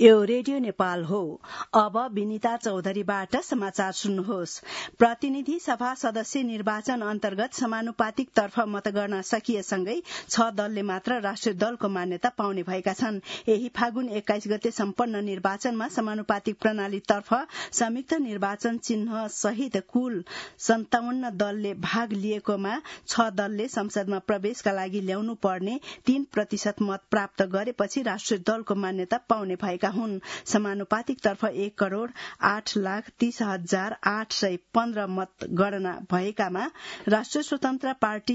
यो रेडियो नेपाल हो। अब विनिता चौधरीबाट समाचार सुन्नुहोस्। प्रतिनिधि सभा सदस्य निर्वाचन अन्तर्गत समानुपातिक तर्फ मतगणना सकिएसँगै 6 दलले मात्र राष्ट्रिय दलको मान्यता पाउने भएका छन्। यही फागुन 21 गते सम्पन्न निर्वाचनमा समानुपातिक प्रणाली तर्फ संयुक्त निर्वाचन चिन्ह सहित कुल 57 दलले भाग लिएकोमा 6 दलले संसदमा प्रवेशका लागि ल्याउनु पर्ने 3% मत प्राप्त गरेपछि राष्ट्रिय दलको मान्यता पाउने भएका हुन्। समानुपातिक तर्फ 1,08,30,815 मत गणना भएकामा राष्ट्रिय स्वतन्त्र पार्टी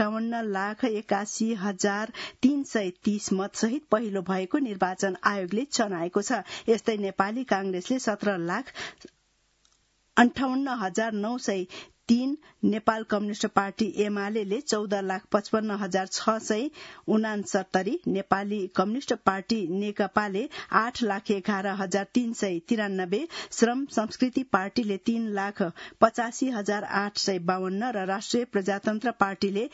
51,81,330 मत सहित पहिलो भएको निर्वाचन आयोगले जनाएको छ। यस्तै नेपाली कांग्रेसले 17,58,903, नेपाल कम्युनिष्ट पार्टी एमाले 14,55,669, नेपाली कम्युनिष्ट पार्टी नेकपाले 8,11,393, श्रम संस्कृति पार्टीले 3,85,852 र राष्ट्रिय प्रजातन्त्र पार्टीले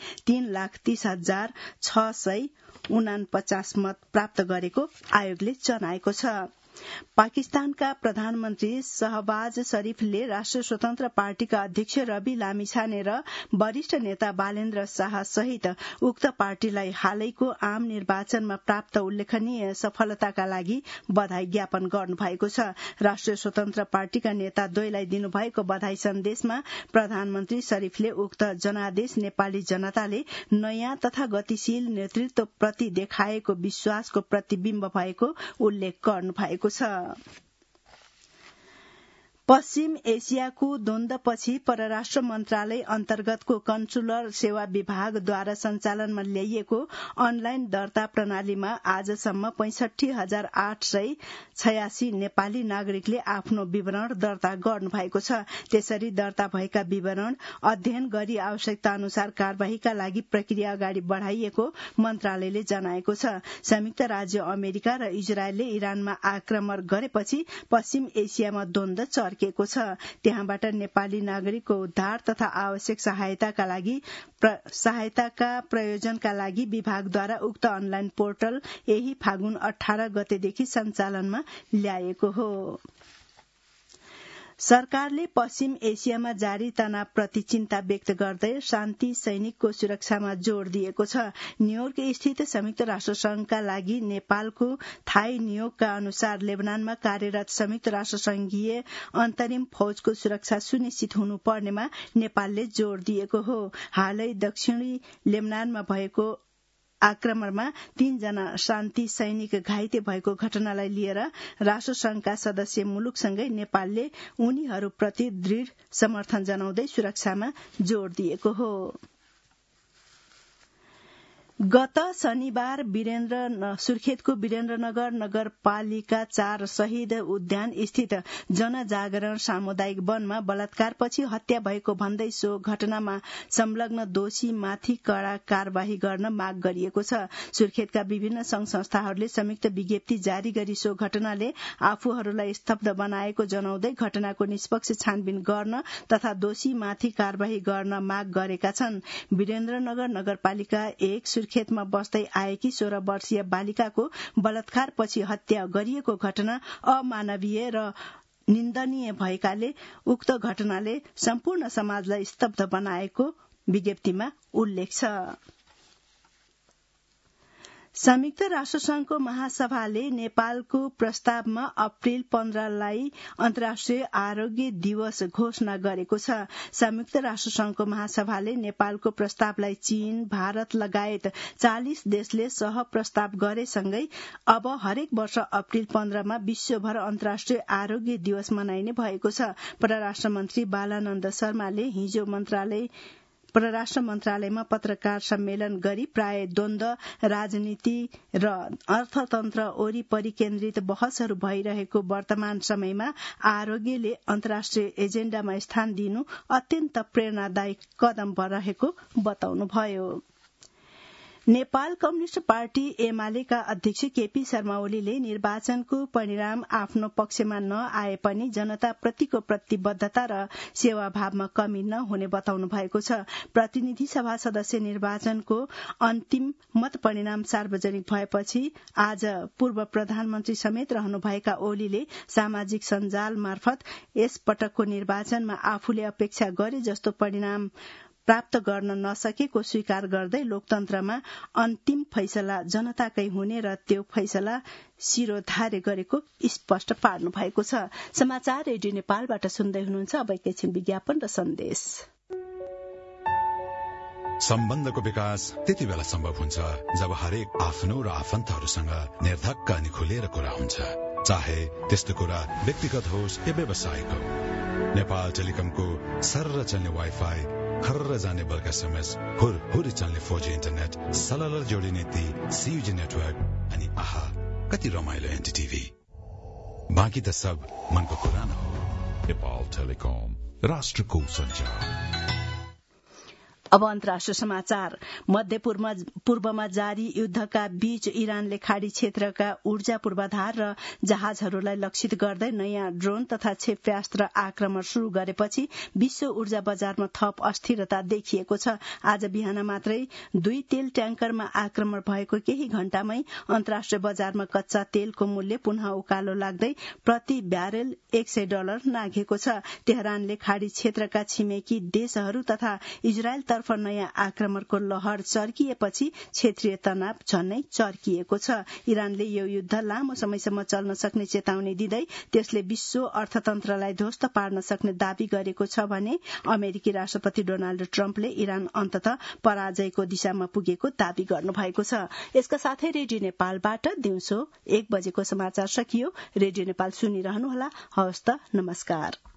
3,30,649 मत प्राप्त गरेको आयोगले जनाएको छ। पाकिस्तानका प्रधानमन्त्री शहबाज शरीफले राष्ट्रिय स्वतन्त्र पार्टीका अध्यक्ष रवि लामिछाने र वरिष्ठ नेता बालेन्द्र शाह सहित उक्त पार्टीलाई हालैको आम निर्वाचनमा प्राप्त उल्लेखनीय सफलताका लागि बधाई ज्ञापन गर्नुभएको छ। राष्ट्रिय स्वतन्त्र पार्टीका नेता द्वयलाई दिनुभएको बधाई सन्देशमा प्रधानमन्त्री शरीफले उक्त जनादेश नेपाली जनताले नयाँ तथा गतिशील नेतृत्वप्रति देखाएको विश्वासको प्रतिबिम्ब भएको उल्लेख गर्नुभएको छ। पश्चिम एसियाको द्वन्द्वपछि परराष्ट्र मन्त्रालय अन्तर्गतको कन्सुलर सेवा विभागद्वारा सञ्चालनमा ल्याइएको अनलाइन दर्ता प्रणालीमा आजसम्म 65,886 नेपाली नागरिकले आफ्नो विवरण दर्ता गर्नुभएको छ। त्यसरी दर्ता भएका विवरण अध्ययन गरी आवश्यकता अनुसार कार्यवाहीका लागि प्रक्रिया अगाडि बढ़ाइएको मन्त्रालयले जनाएको छ। संयुक्त राज्य अमेरिका र इजरायलले इरानमा आक्रमण गरेपछि पश्चिम एसियामा द्वन्द्व चर्केको छ। त्यहाँबाट नेपाली नागरिकको उद्धार तथा आवश्यक सहायताका प्रयोजनका लागि विभागद्वारा उक्त अनलाइन पोर्टल यही फागुन 18 गतेदेखि सञ्चालनमा ल्याएको हो। सरकारले पश्चिम एसियामा जारी तनावप्रति चिन्ता व्यक्त गर्दै शान्ति सैनिकको सुरक्षामा जोड़ दिएको छ। न्यूयोर्क स्थित संयुक्त राष्ट्र संघका लागि नेपालको थाई नियोगका अनुसार लेबनानमा कार्यरत संयुक्त राष्ट्र संघीय अन्तरिम फौजको सुरक्षा सुनिश्चित हुनुपर्नेमा नेपालले जोड़ दिएको हो। हालै दक्षिणी लेबनानमा भएको आक्रमणमा 3 जना शान्ति सैनिक घाइते भएको घटनालाई लिएर राष्ट्रसंघका सदस्य मुलुकसँगै नेपालले उनीहरूप्रति दृढ़ समर्थन जनाउँदै सुरक्षामा जोड़ दिएको हो। गत शनिबार सुर्खेतको वीरेन्द्रनगर नगरपालिका 4 शहीद उद्यान स्थित जनजागरण सामुदायिक वनमा बलात्कारपछि हत्या भएको भन्दै सो घटनामा संलग्न दोषीमाथि कड़ा कार्यवाही गर्न माग गरिएको छ। सुर्खेतका विभिन्न संघ संस्थाहरूले संयुक्त विज्ञप्ति जारी गरी सो घटनाले आफूहरूलाई स्तब्ध बनाएको जनाउँदै घटनाको निष्पक्ष छानबिन गर्न तथा दोषीमाथि कार्यवाही गर्न माग गरेका छन्। वीरेन्द्रनगर नगरपालिका 1 सुर्खेतमा बस्दै आएकी 16 वर्षीय बालिकाको बलात्कारपछि हत्या गरिएको घटना अमानवीय र निन्दनीय भएकाले उक्त घटनाले सम्पूर्ण समाजलाई स्तब्ध बनाएको विज्ञप्तिमा उल्लेख छ। संयुक्त राष्ट्रसंघको महासभाले नेपालको प्रस्तावमा अप्रिल 15 लाई अन्तर्राष्ट्रिय आरोग्य दिवस घोषणा गरेको छ। संयुक्त राष्ट्रसंघको महासभाले नेपालको प्रस्तावलाई चीन, भारत लगायत 40 देशले सह प्रस्ताव गरेसँगै अब हरेक वर्ष अप्रिल 15 मा विश्वभर अन्तर्राष्ट्रिय आरोग्य दिवस मनाइने भएको छ। परराष्ट्र मन्त्री बालानन्द शर्माले हिजो परराष्ट्र मन्त्रालयमा पत्रकार सम्मेलन गरी प्राय द्वन्द्व राजनीति र अर्थतन्त्र वरिपरि केन्द्रित बहसहरू भइरहेको वर्तमान समयमा आरोग्यले अन्तर्राष्ट्रिय एजेण्डामा स्थान दिनु अत्यन्त प्रेरणादायी कदम रहेको बताउनुभयो। नेपाल कम्युनिष्ट पार्टी एमालेका अध्यक्ष केपी शर्मा ओलीले निर्वाचनको परिणाम आफ्नो पक्षमा नआए पनि जनताप्रतिको प्रतिबद्धता र सेवाभावमा कमी नहुने बताउनु भएको छ। प्रतिनिधि सभा सदस्य निर्वाचनको अन्तिम मत परिणाम सार्वजनिक भएपछि आज पूर्व प्रधानमन्त्री समेत रहनुभएका ओलीले सामाजिक सञ्जाल मार्फत यस पटकको निर्वाचनमा आफूले अपेक्षा गरे जस्तो परिणाम प्राप्त गर्न नसकेको स्वीकार गर्दै लोकतन्त्रमा अन्तिम फैसला जनताकै हुने र त्यो फैसला शिरोधार्य गरेको स्पष्ट पार्नु भएको छ। समाचार रेडियो नेपालबाट सुन्दै हुनुहुन्छ। अब एकैछिन विज्ञापन र सन्देश। सम्बन्धको विकास त्यति बेला सम्भव हुन्छ जब हरेक आफ्नो र आफन्तहरूसँग निर्धक्क अनि खुलेर कुरा हुन्छ, चाहे त्यस्तो कुरा व्यक्तिगत होस् या व्यावसायिक हो। नेपाल टेलिकमको सर्र चल्ने वाइफाई, खर्र जाने बल्क एसएमएस, हुरहुरी चल्ने 4G इन्टरनेट, सलल जोडिने ती CUG नेटवर्क अनि आहा कति रमाइलो एनटीटीभी। बाँकी त सब मनको कुरा न हो। नेपाल टेलिकम, राष्ट्रको सञ्चार। अब अन्तर्राष्ट्रिय समाचार। मध्य पूर्वमा जारी युद्धका बीच इरानले खाड़ी क्षेत्रका ऊर्जा पूर्वाधार र जहाजहरूलाई लक्षित गर्दै नयाँ ड्रोन तथा क्षेप्यास्त्र आक्रमण शुरू गरेपछि विश्व ऊर्जा बजारमा थप अस्थिरता देखिएको छ। आज बिहान मात्रै 2 तेल ट्याङ्करमा आक्रमण भएको केही घण्टामै अन्तर्राष्ट्रिय बजारमा कच्चा तेलको मूल्य पुनः उकालो लाग्दै प्रति ब्यारेल $100 नाघेको छ। तेहरानले खाड़ी क्षेत्रका छिमेकी देशहरू तथा इजरायल तर्फ नयाँ आक्रमणको लहर चर्किएपछि क्षेत्रीय तनाव झन्नै चर्किएको छ। इरानले यो युद्ध लामो समयसम्म चल्न सक्ने चेतावनी दिँदै त्यसले विश्व अर्थतन्त्रलाई ध्वस्त पार्न सक्ने दावी गरेको छ भने अमेरिकी राष्ट्रपति डोनाल्ड ट्रम्पले इरान अन्ततः पराजयको दिशामा पुगेको दावी गर्नुभएको छ। यसका साथै रेडियो नेपालबाट दिउँसो 1 बजेको समाचार सकियो। रेडियो नेपाल सुनिरहनुहोला। हवस् त, नमस्कार।